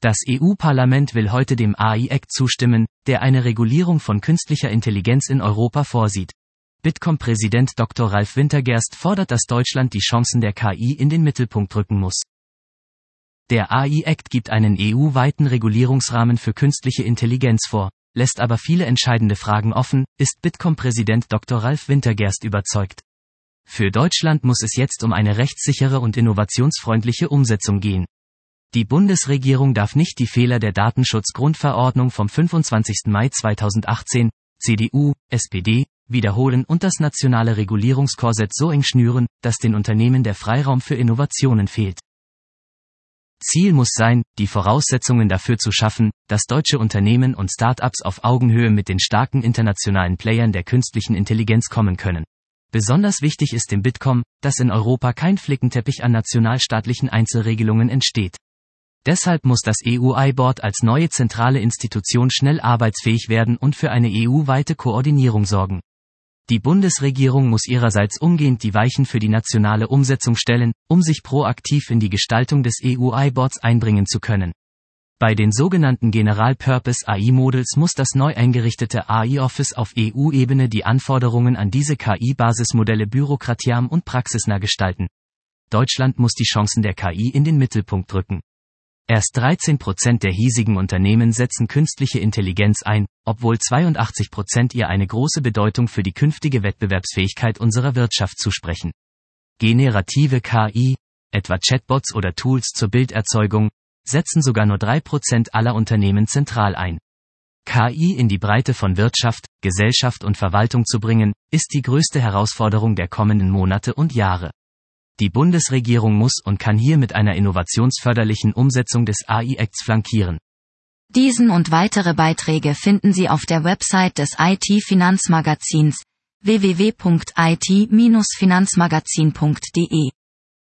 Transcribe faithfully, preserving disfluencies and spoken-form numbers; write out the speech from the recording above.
Das E U-Parlament will heute dem A I-Act zustimmen, der eine Regulierung von künstlicher Intelligenz in Europa vorsieht. Bitkom-Präsident Doktor Ralf Wintergerst fordert, dass Deutschland die Chancen der K I in den Mittelpunkt rücken muss. Der A I-Act gibt einen E U-weiten Regulierungsrahmen für künstliche Intelligenz vor, lässt aber viele entscheidende Fragen offen, ist Bitkom-Präsident Doktor Ralf Wintergerst überzeugt. Für Deutschland muss es jetzt um eine rechtssichere und innovationsfreundliche Umsetzung gehen. Die Bundesregierung darf nicht die Fehler der Datenschutzgrundverordnung vom fünfundzwanzigsten Mai zweitausendachtzehn, C D U, S P D, wiederholen und das nationale Regulierungskorsett so eng schnüren, dass den Unternehmen der Freiraum für Innovationen fehlt. Ziel muss sein, die Voraussetzungen dafür zu schaffen, dass deutsche Unternehmen und Start-ups auf Augenhöhe mit den starken internationalen Playern der künstlichen Intelligenz kommen können. Besonders wichtig ist dem Bitkom, dass in Europa kein Flickenteppich an nationalstaatlichen Einzelregelungen entsteht. Deshalb muss das E U I-Board als neue zentrale Institution schnell arbeitsfähig werden und für eine E U-weite Koordinierung sorgen. Die Bundesregierung muss ihrerseits umgehend die Weichen für die nationale Umsetzung stellen, um sich proaktiv in die Gestaltung des E U I-Boards einbringen zu können. Bei den sogenannten General-Purpose A I-Modules muss das neu eingerichtete A I-Office auf E U-Ebene die Anforderungen an diese K I-Basismodelle bürokratiarm und praxisnah gestalten. Deutschland muss die Chancen der K I in den Mittelpunkt rücken. Erst dreizehn Prozent der hiesigen Unternehmen setzen künstliche Intelligenz ein, obwohl zweiundachtzig Prozent ihr eine große Bedeutung für die künftige Wettbewerbsfähigkeit unserer Wirtschaft zusprechen. Generative K I, etwa Chatbots oder Tools zur Bilderzeugung, setzen sogar nur drei Prozent aller Unternehmen zentral ein. K I in die Breite von Wirtschaft, Gesellschaft und Verwaltung zu bringen, ist die größte Herausforderung der kommenden Monate und Jahre. Die Bundesregierung muss und kann hier mit einer innovationsförderlichen Umsetzung des A I-Acts flankieren. Diesen und weitere Beiträge finden Sie auf der Website des I T-Finanzmagazins w w w punkt i t Bindestrich finanzmagazin punkt d e.